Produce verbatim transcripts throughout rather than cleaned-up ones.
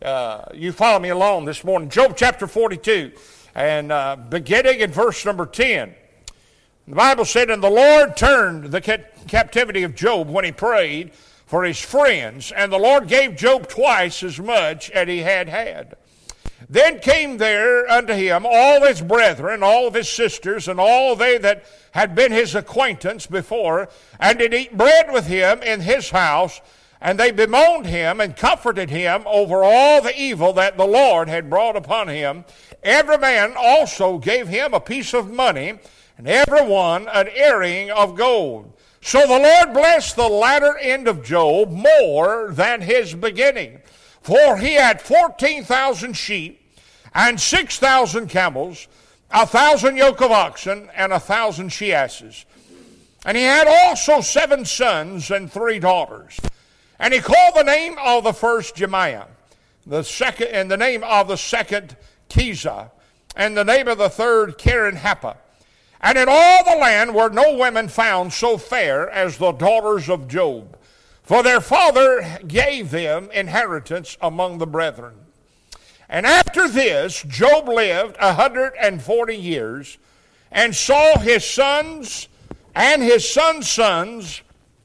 uh, you follow me along this morning. Job chapter forty-two, and uh, beginning in verse number ten. The Bible said, "And the Lord turned the captivity of Job when he prayed for his friends, and the Lord gave Job twice as much as he had had. Then came there unto him all his brethren, all of his sisters, and all they that had been his acquaintance before, and did eat bread with him in his house, and they bemoaned him and comforted him over all the evil that the Lord had brought upon him. Every man also gave him a piece of money, and every one an earring of gold. So the Lord blessed the latter end of Job more than his beginning. For he had fourteen thousand sheep, and six thousand camels, a thousand yoke of oxen, and a thousand she-asses. And he had also seven sons and three daughters. And he called the name of the first Jemiah, the second, and the name of the second Kizah, and the name of the third Keren-Happuch. And in all the land were no women found so fair as the daughters of Job, for their father gave them inheritance among the brethren. And after this, Job lived a hundred and forty years, and saw his sons and his sons' sons,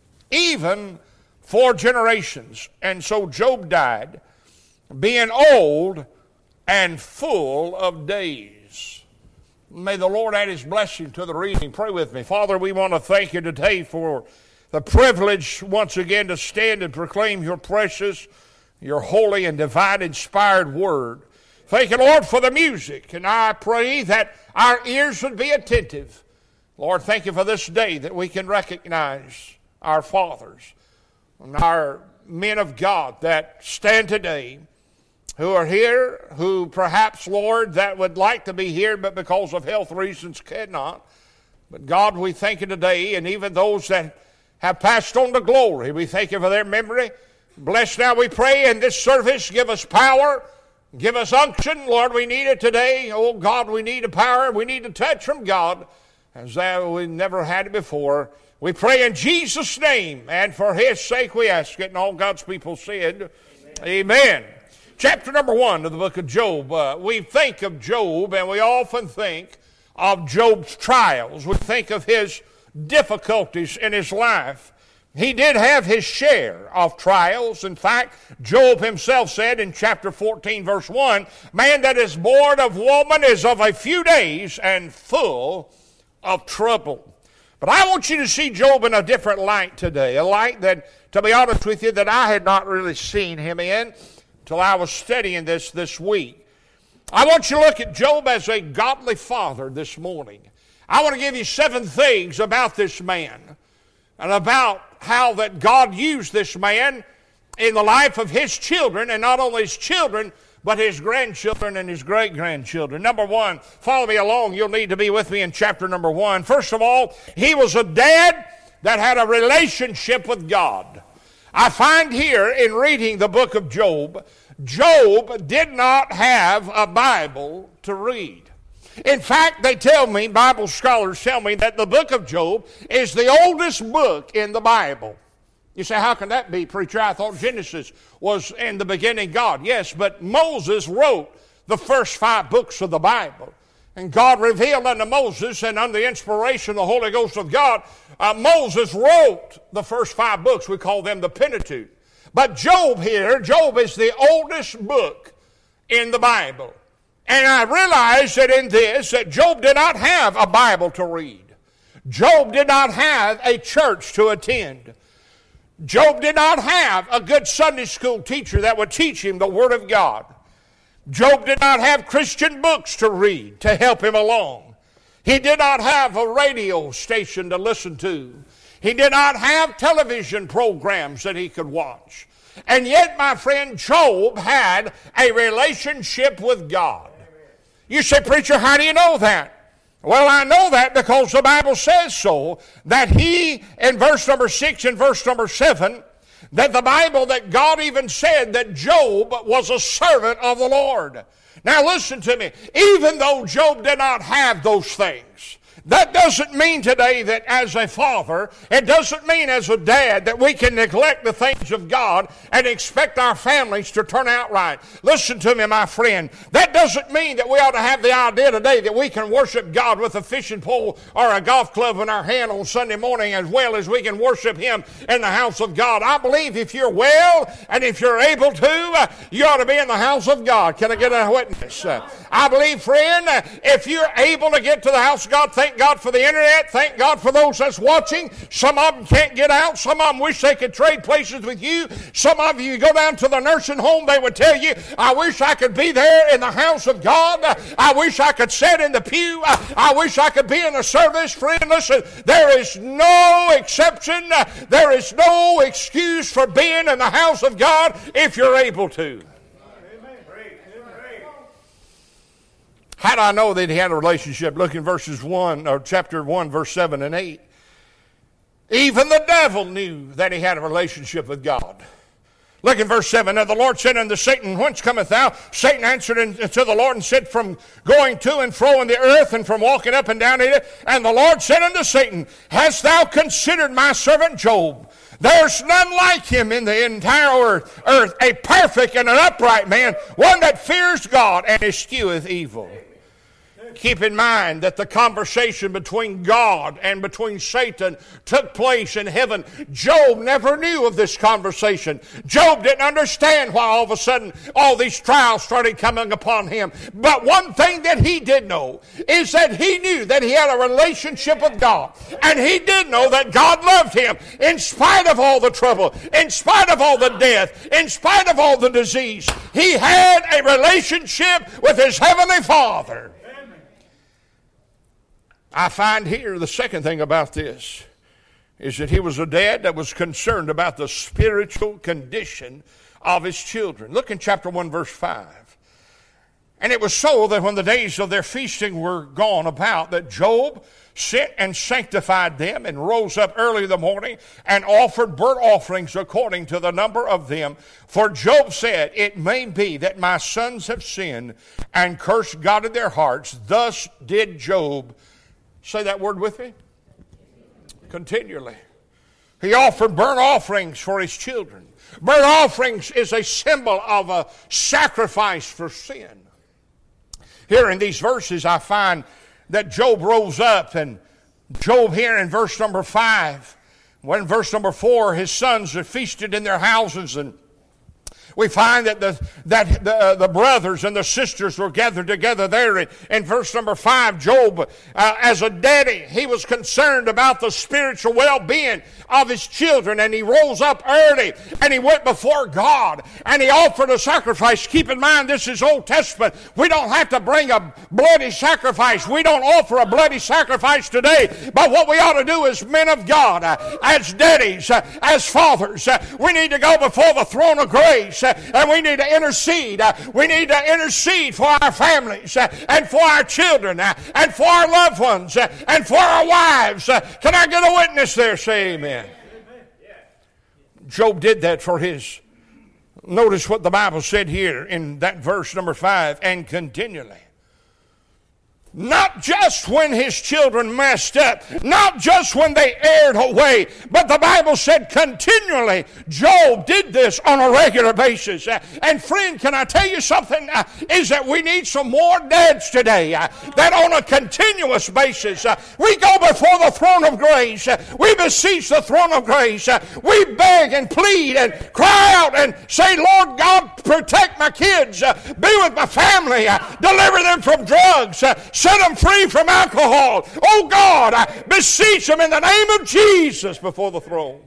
even four generations. And so Job died, being old and full of days." May the Lord add his blessing to the reading. Pray with me. Father, we want to thank you today for the privilege once again to stand and proclaim your precious, your holy and divine inspired word. Thank you, Lord, for the music, and I pray that our ears would be attentive. Lord, thank you for this day that we can recognize our fathers and our men of God that stand today, who are here, who perhaps, Lord, that would like to be here, but because of health reasons cannot. But God, we thank you today, and even those that have passed on to glory, we thank you for their memory. Bless now, we pray, in this service. Give us power. Give us unction. Lord, we need it today. Oh, God, we need a power. We need a touch from God, as that we never had it before. We pray in Jesus' name, and for his sake we ask it, and all God's people said, Amen. Amen. Chapter number one of the book of Job. Uh, we think of Job, and we often think of Job's trials. We think of his difficulties in his life. He did have his share of trials. In fact, Job himself said in chapter fourteen, verse one, "Man that is born of woman is of a few days and full of trouble." But I want you to see Job in a different light today, a light that, to be honest with you, that I had not really seen him in till I was studying this this week. I want you to look at Job as a godly father this morning. I want to give you seven things about this man and about how that God used this man in the life of his children, and not only his children, but his grandchildren and his great-grandchildren. Number one, follow me along. You'll need to be with me in chapter number one. First of all, he was a dad that had a relationship with God. I find here in reading the book of Job, Job did not have a Bible to read. In fact, they tell me, Bible scholars tell me, that the book of Job is the oldest book in the Bible. You say, how can that be, preacher? I thought Genesis was in the beginning God. Yes, but Moses wrote the first five books of the Bible. And God revealed unto Moses, and under the inspiration of the Holy Ghost of God, uh, Moses wrote the first five books. We call them the Pentateuch. But Job here, Job is the oldest book in the Bible. And I realize that in this, that Job did not have a Bible to read. Job did not have a church to attend. Job did not have a good Sunday school teacher that would teach him the Word of God. Job did not have Christian books to read to help him along. He did not have a radio station to listen to. He did not have television programs that he could watch. And yet, my friend, Job had a relationship with God. You say, preacher, how do you know that? Well, I know that because the Bible says so, that he, in verse number six and verse number seven, that the Bible, that God even said that Job was a servant of the Lord. Now listen to me. Even though Job did not have those things, That doesn't mean today that as a father, it doesn't mean as a dad that we can neglect the things of God and expect our families to turn out right. Listen to me, my friend. That doesn't mean that we ought to have the idea today that we can worship God with a fishing pole or a golf club in our hand on Sunday morning as well as we can worship Him in the house of God. I believe if you're well and if you're able to, uh, you ought to be in the house of God. Can I get a witness? Uh, I believe, friend, uh, if you're able to get to the house of God, thank God for the internet. Thank God for those that's watching. Some of them can't get out. Some of them wish they could trade places with you. Some of you, you go down to the nursing home, they would tell you, I wish I could be there in the house of God. I wish I could sit in the pew. I wish I could be in the service. Friend, listen, there is no exception. There is no excuse for being in the house of God if you're able to. How do I know that he had a relationship? Look in verses one, or chapter one, verse seven and eight. Even the devil knew that he had a relationship with God. Look in verse seven. Now the Lord said unto Satan, Whence cometh thou? Satan answered unto the Lord and said, From going to and fro in the earth, and from walking up and down in it. And the Lord said unto Satan, Hast thou considered my servant Job? There's none like him in the entire earth, earth, a perfect and an upright man, one that fears God and escheweth evil. Keep in mind that the conversation between God and between Satan took place in heaven. Job never knew of this conversation. Job didn't understand why all of a sudden all these trials started coming upon him. But one thing that he did know is that he knew that he had a relationship with God. And he did know that God loved him in spite of all the trouble, in spite of all the death, in spite of all the disease. He had a relationship with his heavenly Father. I find here the second thing about this is that he was a dad that was concerned about the spiritual condition of his children. Look in chapter one, verse five. And it was so that when the days of their feasting were gone about, that Job sent and sanctified them and rose up early in the morning and offered burnt offerings according to the number of them. For Job said, It may be that my sons have sinned and cursed God in their hearts. Thus did Job. Say that word with me. Continually. He offered burnt offerings for his children. Burnt offerings is a symbol of a sacrifice for sin. Here in these verses I find that Job rose up, and Job here in verse number five, when in verse number four his sons are feasted in their houses, and we find that the that the, uh, the brothers and the sisters were gathered together there. In, in verse number five, Job, uh, as a daddy, he was concerned about the spiritual well-being of his children, and he rose up early, and he went before God, and he offered a sacrifice. Keep in mind, this is Old Testament. We don't have to bring a bloody sacrifice. We don't offer a bloody sacrifice today, but what we ought to do as men of God, uh, as daddies, uh, as fathers, uh, we need to go before the throne of grace, and we need to intercede. We need to intercede for our families and for our children and for our loved ones and for our wives. Can I get a witness there? Say amen. Job did that for his. Notice what the Bible said here in that verse number five, and continually. Not just when his children messed up, not just when they erred away, but the Bible said continually Job did this on a regular basis. Uh, and friend, can I tell you something? Uh, is that we need some more dads today uh, that on a continuous basis uh, we go before the throne of grace, uh, we beseech the throne of grace, uh, we beg and plead and cry out and say, Lord God, protect my kids, uh, be with my family, uh, deliver them from drugs, uh, set them free from alcohol. Oh God, I beseech them in the name of Jesus before the throne.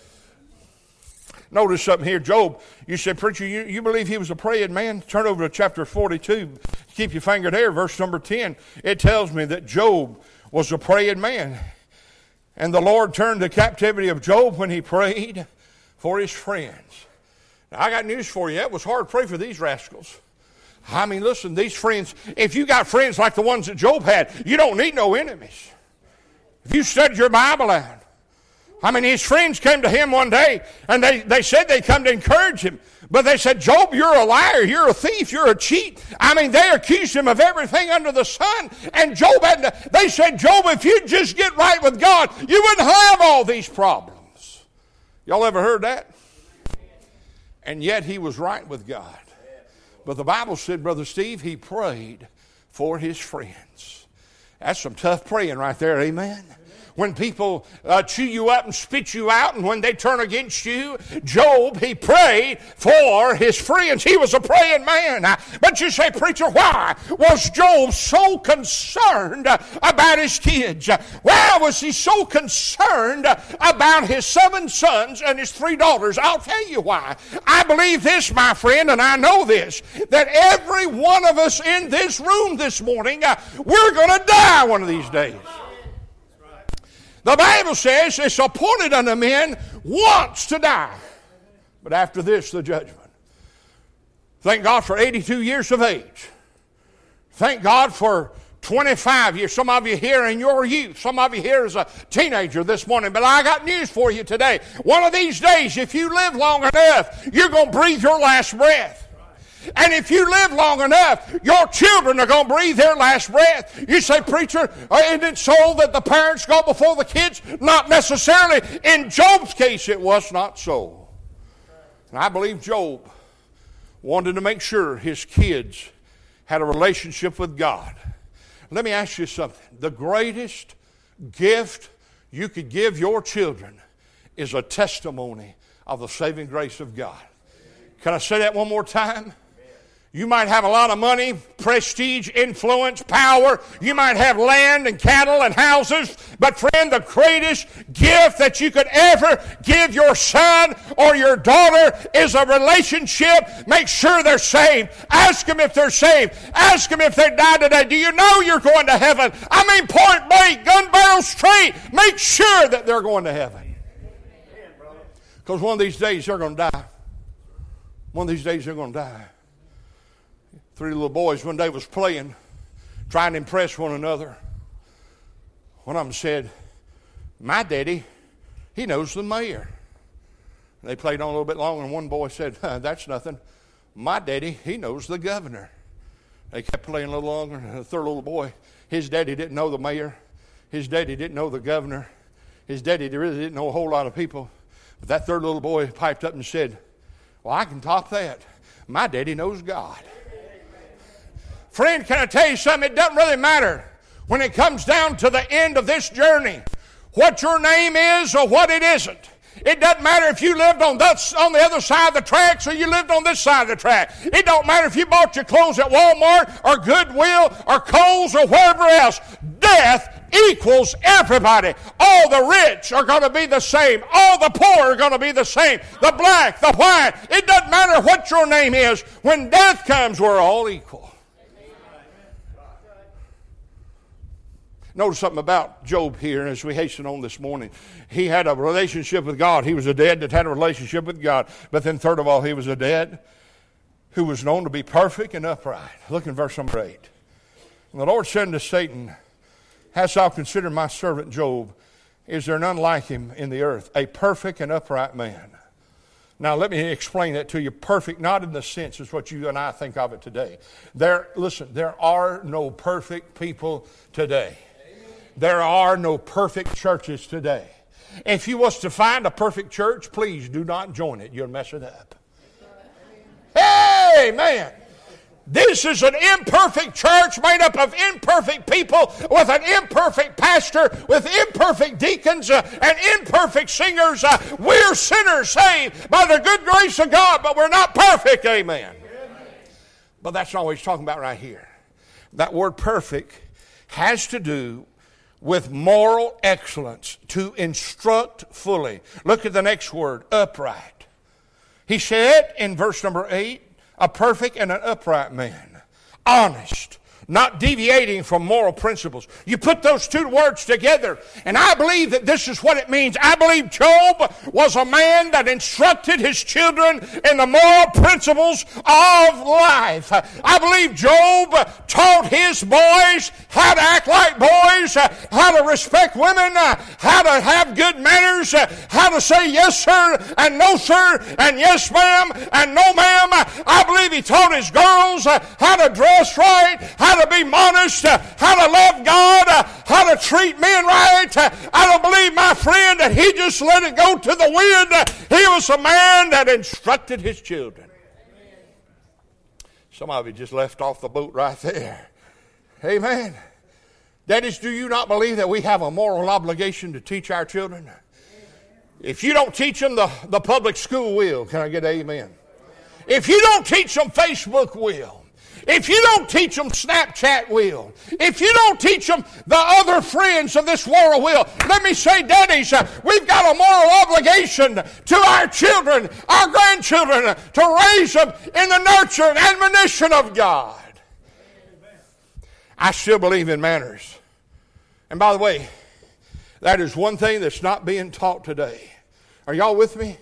Notice something here. Job, you said, preacher, you, you believe he was a praying man? Turn over to chapter forty-two. Keep your finger there, verse number ten. It tells me that Job was a praying man. And the Lord turned the captivity of Job when he prayed for his friends. Now, I got news for you. It was hard to pray for these rascals. I mean, listen, these friends, if you got friends like the ones that Job had, you don't need no enemies. If you studied your Bible out. I mean, his friends came to him one day, and they, they said they come to encourage him. But they said, Job, you're a liar, you're a thief, you're a cheat. I mean, they accused him of everything under the sun. And Job had to, they said, Job, if you'd just get right with God, you wouldn't have all these problems. Y'all ever heard that? And yet he was right with God. But the Bible said, Brother Steve, he prayed for his friends. That's some tough praying right there, amen? When people uh, chew you up and spit you out, and when they turn against you, Job, he prayed for his friends. He was a praying man. But you say, preacher, why was Job so concerned about his kids? Why was he so concerned about his seven sons and his three daughters? I'll tell you why. I believe this, my friend, and I know this, that every one of us in this room this morning, uh, we're going to die one of these days. The Bible says it's appointed unto men once to die, but after this the judgment. Thank God for eighty-two years of age. Thank God for twenty-five years. Some of you here in your youth. Some of you here as a teenager this morning. But I got news for you today. One of these days, if you live long enough, you're going to breathe your last breath. And if you live long enough, your children are going to breathe their last breath. You say, preacher, isn't it so that the parents go before the kids? Not necessarily. In Job's case, it was not so. And I believe Job wanted to make sure his kids had a relationship with God. Let me ask you something. The greatest gift you could give your children is a testimony of the saving grace of God. Can I say that one more time? You might have a lot of money, prestige, influence, power. You might have land and cattle and houses. But friend, the greatest gift that you could ever give your son or your daughter is a relationship. Make sure they're saved. Ask them if they're saved. Ask them if they died today. Do you know you're going to heaven? I mean, point blank, gun barrel straight. Make sure that they're going to heaven. Because one of these days they're going to die. One of these days they're going to die. Three little boys one day was playing, trying to impress one another. One of them said, my daddy, he knows the mayor. They played on a little bit longer, and one boy said, huh, that's nothing. My daddy, he knows the governor. They kept playing a little longer, and the third little boy, his daddy didn't know the mayor. His daddy didn't know the governor. His daddy really didn't know a whole lot of people. But that third little boy piped up and said, well, I can top that. My daddy knows God. Friend, can I tell you something? It doesn't really matter when it comes down to the end of this journey what your name is or what it isn't. It doesn't matter if you lived on, that, on the other side of the tracks or you lived on this side of the track. It don't matter if you bought your clothes at Walmart or Goodwill or Kohl's or wherever else. Death equals everybody. All the rich are going to be the same. All the poor are going to be the same. The black, the white. It doesn't matter what your name is. When death comes, we're all equal. Notice something about Job here as we hasten on this morning. He had a relationship with God. He was a dead that had a relationship with God. But then third of all, he was a dead who was known to be perfect and upright. Look in verse number eight. And the Lord said unto Satan, hast thou considered my servant Job? Is there none like him in the earth, a perfect and upright man? Now, let me explain that to you. Perfect, not in the sense as what you and I think of it today. There, listen, there are no perfect people today. There are no perfect churches today. If you was to find a perfect church, please do not join it. You'll mess it up. Hey, man. This is an imperfect church made up of imperfect people with an imperfect pastor, with imperfect deacons uh, and imperfect singers. Uh, we're sinners saved by the good grace of God, but we're not perfect. Amen. Amen. But that's not what he's talking about right here. That word perfect has to do with moral excellence, to instruct fully. Look at the next word, upright. He said in verse number eight, a perfect and an upright man, honest, not deviating from moral principles. You put those two words together, and I believe that this is what it means. I believe Job was a man that instructed his children in the moral principles of life. I believe Job taught his boys how to act like boys, how to respect women, how to have good manners, how to say yes sir and no sir and yes ma'am and no ma'am. I believe he taught his girls how to dress right, how to be modest, how to love God, how to treat men right. I don't believe, my friend, that he just let it go to the wind. He was a man that instructed his children. Some of you just left off the boat right there. Amen. Daddies, do you not believe that we have a moral obligation to teach our children? If you don't teach them, the, the public school will. Can I get an amen? If you don't teach them, Facebook will. If you don't teach them, Snapchat will. If you don't teach them, the other friends of this world will. Let me say, daddies, uh, we've got a moral obligation to our children, our grandchildren, to raise them in the nurture and admonition of God. I still believe in manners. And by the way, that is one thing that's not being taught today. Are y'all with me?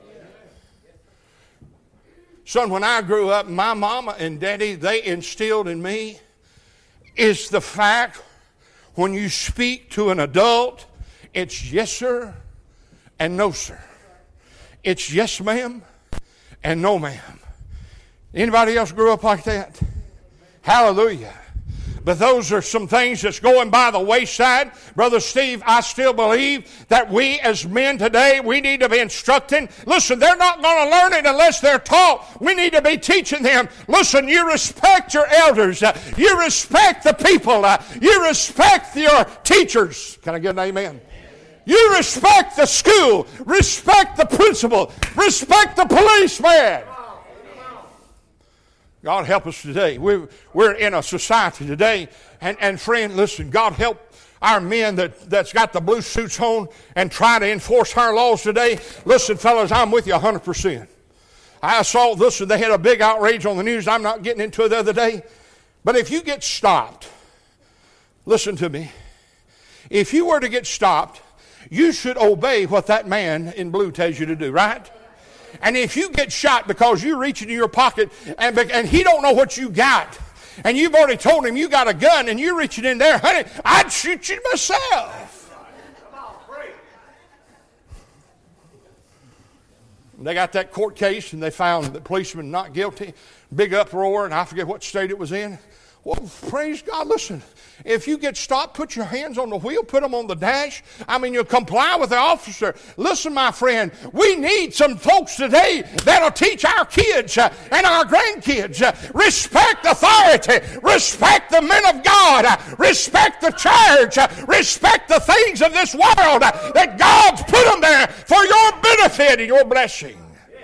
Son, when I grew up, my mama and daddy, they instilled in me is the fact when you speak to an adult, it's yes, sir, and no, sir. It's yes, ma'am, and no, ma'am. Anybody else grew up like that? Hallelujah. But those are some things that's going by the wayside. Brother Steve, I still believe that we as men today, we need to be instructing. Listen, they're not going to learn it unless they're taught. We need to be teaching them. Listen, you respect your elders. Uh, you respect the people. Uh, you respect your teachers. Can I get an amen? You respect the school. Respect the principal. Respect the policeman. God help us today. We're, we're in a society today. And, and friend, listen, God help our men that, that's got the blue suits on and try to enforce our laws today. Listen, fellas, I'm with you one hundred percent. I saw, listen, they had a big outrage on the news. I'm not getting into it the other day. But if you get stopped, listen to me. If you were to get stopped, you should obey what that man in blue tells you to do, right? And if you get shot because you reach into your pocket and, and he don't know what you got, and you've already told him you got a gun and you're reaching in there, honey, I'd shoot you myself. They got that court case and they found the policeman not guilty. Big uproar, and I forget what state it was in. Well, praise God, listen. If you get stopped, put your hands on the wheel, put them on the dash. I mean, you'll comply with the officer. Listen, my friend, we need some folks today that'll teach our kids uh, and our grandkids. Uh, respect authority. Respect the men of God. Uh, respect the church. Uh, respect the things of this world uh, that God's put them there for your benefit and your blessing.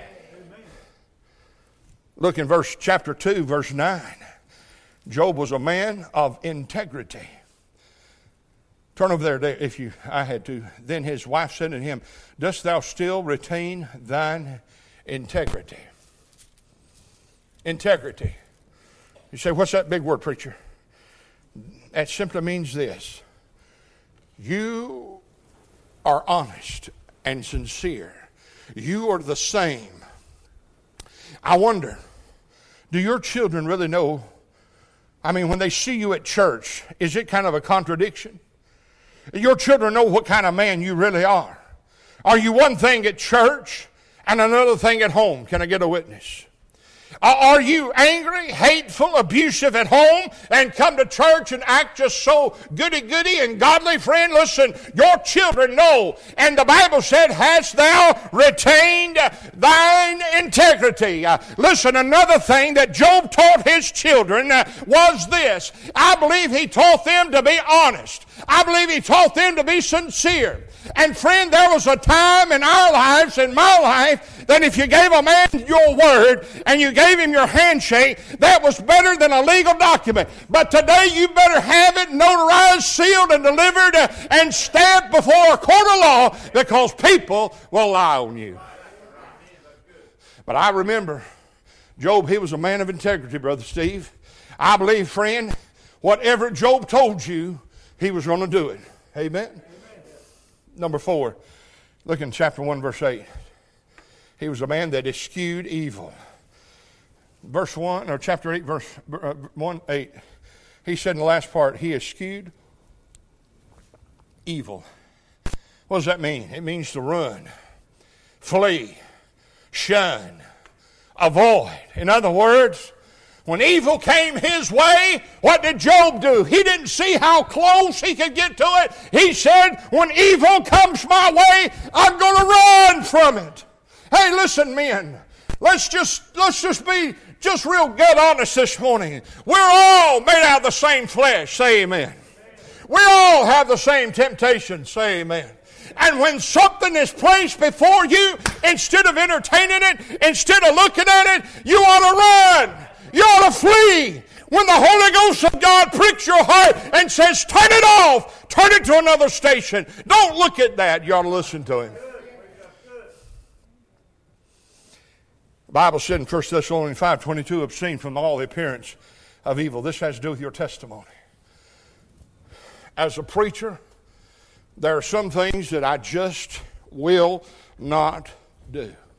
Look in verse chapter two, verse nine. Job was a man of integrity. Turn over there if you, I had to. Then his wife said to him, dost thou still retain thine integrity? Integrity. You say, what's that big word, preacher? That simply means this. You are honest and sincere. You are the same. I wonder, do your children really know? I mean, when they see you at church, is it kind of a contradiction? Your children know what kind of man you really are. Are you one thing at church and another thing at home? Can I get a witness? Are you angry, hateful, abusive at home and come to church and act just so goody-goody and godly? Friend, listen, your children know. And the Bible said, hast thou retained thine integrity? Uh, listen, another thing that Job taught his children uh, was this. I believe he taught them to be honest. I believe he taught them to be sincere. And friend, there was a time in our lives, in my life, that if you gave a man your word and you gave him your handshake, that was better than a legal document. But today you better have it notarized, sealed, and delivered uh, and stamped before a court of law, because people will lie on you. But I remember Job, he was a man of integrity, Brother Steve. I believe, friend, Whatever Job told you, he was going to do it. Amen? Amen? Number four, look in chapter one, verse eight. He was a man that eschewed evil. Verse one, or chapter eight, verse one, eight. He said in the last part, he eschewed evil. What does that mean? It means to run, flee, shun, avoid. In other words, when evil came his way, what did Job do? He didn't see how close he could get to it. He said, when evil comes my way, I'm going to run from it. Hey, listen, men. Let's just, let's just be just real good honest this morning. We're all made out of the same flesh. Say amen. We all have the same temptation. Say amen. And when something is placed before you, instead of entertaining it, instead of looking at it, you ought to run. You ought to flee. When the Holy Ghost of God pricks your heart and says, turn it off, turn it to another station. Don't look at that. You ought to listen to Him. The Bible said in First Thessalonians five twenty-two, abstain from all the appearance of evil. This has to do with your testimony. As a preacher, there are some things that I just will not do.